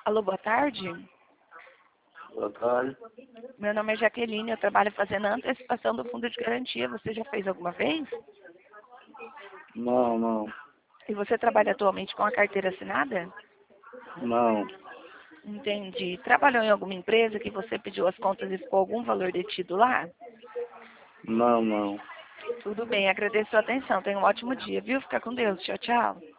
Alô, boa tarde. Boa tarde. Meu nome é Jaqueline, eu trabalho fazendo a antecipação do fundo de garantia. Você já fez alguma vez? Não. E você trabalha atualmente com a carteira assinada? Não. Entendi. Trabalhou em alguma empresa que você pediu as contas e ficou algum valor detido lá? Não. Tudo bem, agradeço a sua atenção. Tenha um ótimo dia, viu? Fica com Deus. Tchau, tchau.